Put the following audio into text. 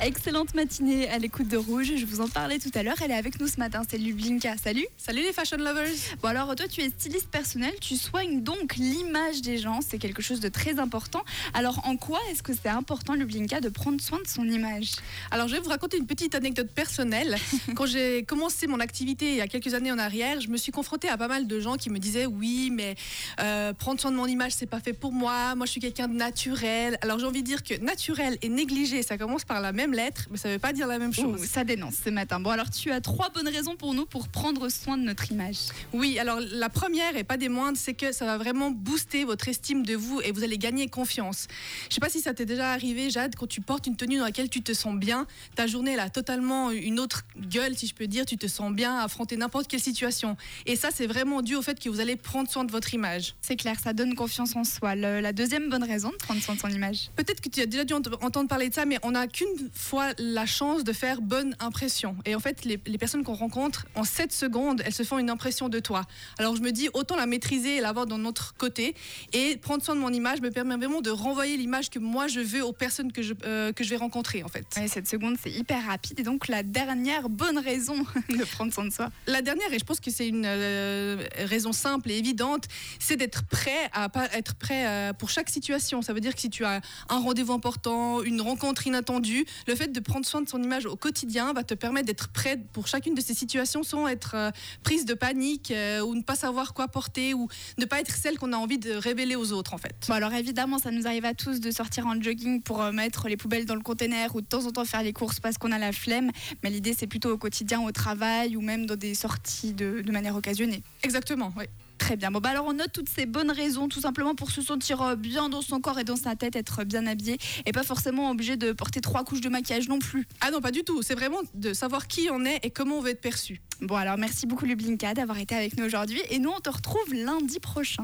Excellente matinée à l'écoute de Rouge. Je vous en parlais tout à l'heure. Elle est avec nous ce matin. C'est Lublinka. Salut. Salut les fashion lovers. Bon alors toi tu es styliste personnel. Tu soignes donc l'image des gens. C'est quelque chose de très important. Alors en quoi est-ce que c'est important Lublinka de prendre soin de son image? Alors je vais vous raconter une petite anecdote personnelle. Quand j'ai commencé mon activité il y a quelques années en arrière, je me suis confrontée à pas mal de gens qui me disaient oui mais prendre soin de mon image c'est pas fait pour moi. Moi je suis quelqu'un de naturel. Alors j'ai envie de dire que naturel et négligé ça commence par la même lettre mais ça veut pas dire la même chose. Ça dénonce ce matin. Bon alors tu as 3 bonnes raisons pour nous pour prendre soin de notre image. Oui, alors la première et pas des moindres, c'est que ça va vraiment booster votre estime de vous et vous allez gagner confiance. Je sais pas si ça t'est déjà arrivé, Jade, quand tu portes une tenue dans laquelle tu te sens bien, ta journée elle a totalement une autre gueule, si je peux dire, tu te sens bien à affronter n'importe quelle situation. Et ça, c'est vraiment dû au fait que vous allez prendre soin de votre image. C'est clair, ça donne confiance en soi. La deuxième bonne raison de prendre soin de son image. Peut-être que tu as déjà dû entendre parler de ça, mais on n'a qu'une fois la chance de faire bonne impression. Et en fait, les personnes qu'on rencontre, en 7 secondes, elles se font une impression de toi. Alors je me dis, autant la maîtriser et l'avoir dans notre côté. Et prendre soin de mon image me permet vraiment de renvoyer l'image que moi je veux aux personnes que je vais rencontrer en fait. Ouais, 7 secondes, c'est hyper rapide. Et donc la dernière bonne raison de prendre soin de soi. La dernière, et je pense que c'est une raison simple et évidente, c'est d'être prêt pour chaque situation. Ça veut dire que si tu as un rendez-vous important, une rencontre inattendue, le fait de prendre soin de son image au quotidien va te permettre d'être prêt pour chacune de ces situations sans être prise de panique ou ne pas savoir quoi porter ou ne pas être celle qu'on a envie de révéler aux autres en fait. Bon alors évidemment, ça nous arrive à tous de sortir en jogging pour mettre les poubelles dans le container ou de temps en temps faire les courses parce qu'on a la flemme. Mais l'idée, c'est plutôt au quotidien, au travail ou même dans des sorties de manière occasionnée. Exactement, oui. Très bien. Bon, bah alors on note toutes ces bonnes raisons, tout simplement pour se sentir bien dans son corps et dans sa tête, être bien habillé et pas forcément obligé de porter 3 couches de maquillage non plus. Ah non, pas du tout. C'est vraiment de savoir qui on est et comment on veut être perçu. Bon, alors merci beaucoup Lublinka d'avoir été avec nous aujourd'hui et nous on te retrouve lundi prochain.